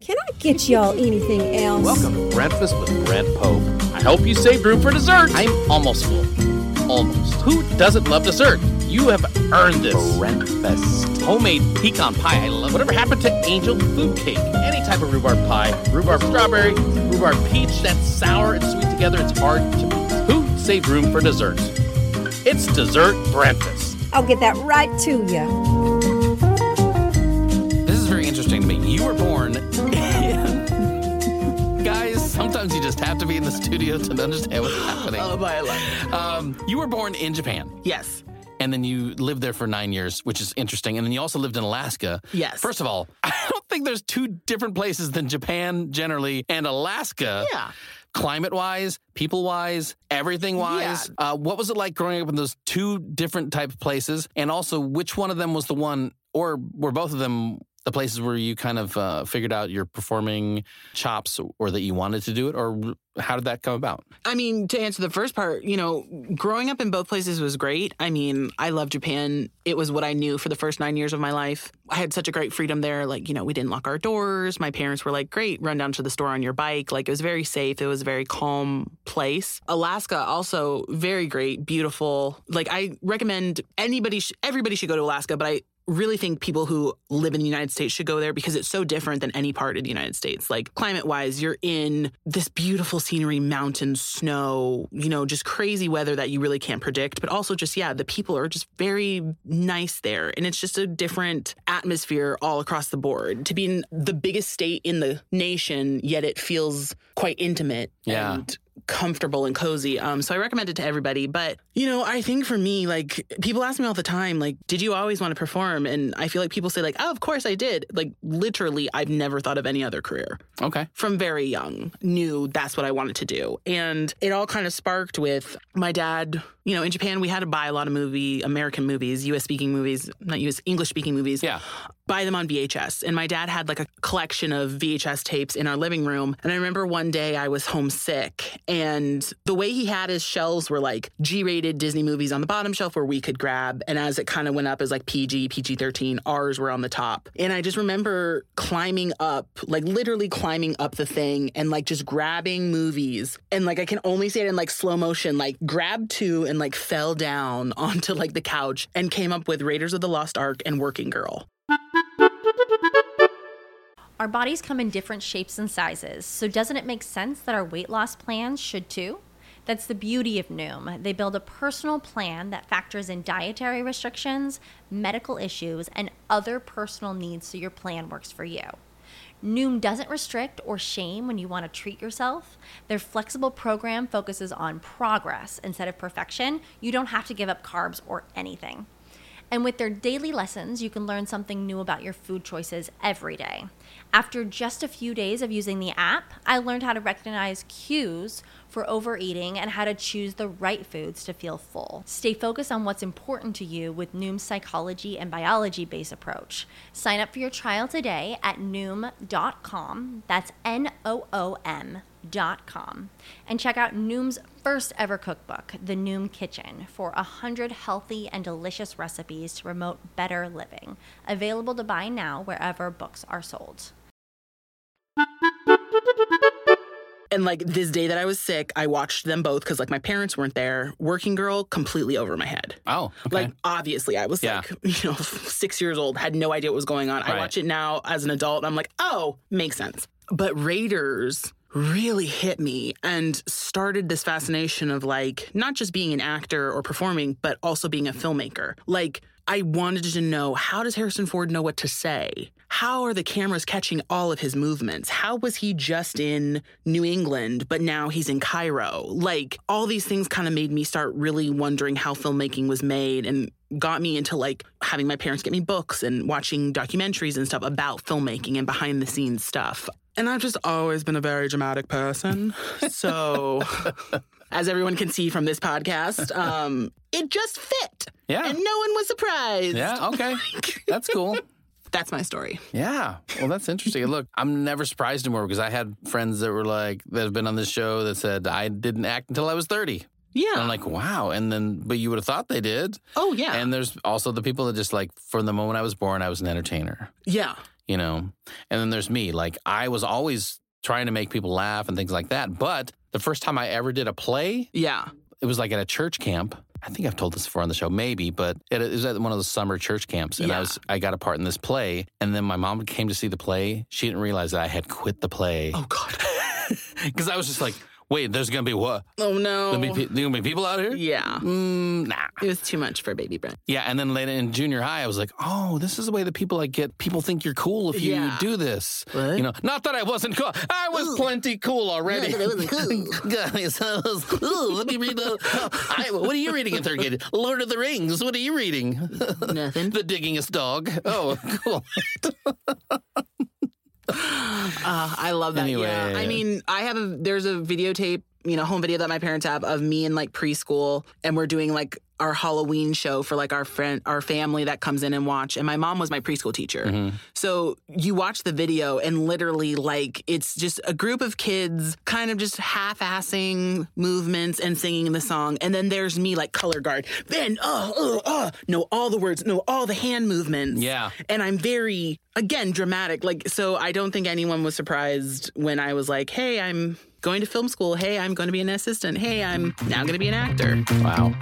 Can I get y'all anything else? Welcome to Breakfast with Brent Pope. I hope you saved room for dessert. I'm almost full. Almost. Who doesn't love dessert? You have earned this. Breakfast. Homemade pecan pie. I love. Whatever happened to angel food cake? Any type of rhubarb pie. Rhubarb strawberry, rhubarb peach. That's sour and sweet together. It's hard to beat. Who saved room for dessert? It's dessert breakfast. I'll get that right to you. This is very interesting to me. You were born Guys, sometimes you just have to be in the studio to understand what's happening. Oh, my life. You were born in Japan. Yes. And then you lived there for 9 years, which is interesting. And then you also lived in Alaska. Yes. First of all, I don't think there's two different places than Japan generally and Alaska. Yeah. Climate-wise, people-wise, everything-wise. Yeah. What was it like growing up in those two different type of places? And also, which one of them was the one, or were both of them the places where you kind of figured out your performing chops or that you wanted to do it? Or how did that come about? I mean, to answer the first part, growing up in both places was great. I mean, I love Japan. It was what I knew for the first 9 years of my life. I had such a great freedom there. Like, we didn't lock our doors. My parents were like, great, run down to the store on your bike. Like, it was very safe. It was a very calm place. Alaska, also very great, beautiful. Like, I recommend everybody should go to Alaska, but I really think people who live in the United States should go there because it's so different than any part of the United States. Like, climate-wise, you're in this beautiful scenery, mountains, snow, just crazy weather that you really can't predict. But also just, the people are just very nice there. And it's just a different atmosphere all across the board. To be in the biggest state in the nation, yet it feels quite intimate and comfortable and cozy. So I recommend it to everybody. But, I think for me, like, people ask me all the time, like, did you always want to perform? And I feel like people say, like, oh, of course I did. Like, literally, I've never thought of any other career. Okay. From very young, knew that's what I wanted to do. And it all kind of sparked with my dad. In Japan, we had to buy a lot of American movies, English-speaking movies. Yeah. Buy them on VHS. And my dad had like a collection of VHS tapes in our living room. And I remember one day I was homesick. And the way he had his shelves were like G-rated Disney movies on the bottom shelf where we could grab. And as it kind of went up, it was like PG, PG-13. Ours were on the top. And I just remember climbing up, like literally climbing up the thing and like just grabbing movies. And like I can only say it in like slow motion, like grabbed two and like fell down onto like the couch and came up with Raiders of the Lost Ark and Working Girl. Our bodies come in different shapes and sizes, so doesn't it make sense that our weight loss plans should too? That's the beauty of Noom. They build a personal plan that factors in dietary restrictions, medical issues, and other personal needs so your plan works for you. Noom doesn't restrict or shame when you want to treat yourself. Their flexible program focuses on progress instead of perfection. You don't have to give up carbs or anything. And with their daily lessons, you can learn something new about your food choices every day. After just a few days of using the app, I learned how to recognize cues for overeating and how to choose the right foods to feel full. Stay focused on what's important to you with Noom's psychology and biology-based approach. Sign up for your trial today at Noom.com. That's Noom.com. And check out Noom's first ever cookbook, The Noom Kitchen, for 100 healthy and delicious recipes to promote better living. Available to buy now wherever books are sold. And like this day that I was sick, I watched them both because like my parents weren't there. Working Girl, completely over my head. Oh, okay. Like obviously I was 6 years old, had no idea what was going on. Right. I watch it now as an adult and I'm like, oh, makes sense. But Raiders really hit me and started this fascination of like not just being an actor or performing, but also being a filmmaker. Like I wanted to know, how does Harrison Ford know what to say? How are the cameras catching all of his movements? How was he just in New England, but now he's in Cairo? Like all these things kind of made me start really wondering how filmmaking was made and got me into like having my parents get me books and watching documentaries and stuff about filmmaking and behind the scenes stuff. And I've just always been a very dramatic person. So as everyone can see from this podcast, it just fit. Yeah. And no one was surprised. Yeah, okay. That's cool. That's my story. Yeah. Well, that's interesting. Look, I'm never surprised anymore because I had friends that were like, that have been on this show that said, I didn't act until I was 30. Yeah. And I'm like, wow. And then, but you would have thought they did. Oh, yeah. And there's also the people that just like, from the moment I was born, I was an entertainer. Yeah. you know. And then there's me. Like, I was always trying to make people laugh and things like that. But the first time I ever did a play, Yeah. it was like at a church camp. I think I've told this before on the show, maybe, but it was at one of the summer church camps. And Yeah. I got a part in this play. And then my mom came to see the play. She didn't realize that I had quit the play. Oh, God. Because I was just like, wait, there's going to be what? Oh, no. There's going to be people out here? Yeah. Nah. It was too much for baby Brent. Yeah, and then later in junior high, I was like, oh, this is the way that people people think you're cool if you Yeah. do this. What? You know, not that I wasn't cool. I was plenty cool already. Yeah, but I wasn't cool. Guys, let me read what are you reading in third grade? Lord of the Rings. What are you reading? Nothing. The Diggingest Dog. Oh, cool. I love that. Anyway. Yeah. I mean, there's a videotape, home video that my parents have of me in like preschool, and we're doing like our Halloween show for like our family that comes in and watch. And my mom was my preschool teacher. Mm-hmm. So you watch the video and literally like it's just a group of kids kind of just half-assing movements and singing the song. And then there's me like color guard. Then, know all the words, know all the hand movements. Yeah. And I'm very, again, dramatic. Like, so I don't think anyone was surprised when I was like, hey, I'm going to film school. Hey, I'm going to be an assistant. Hey, I'm now going to be an actor. Wow.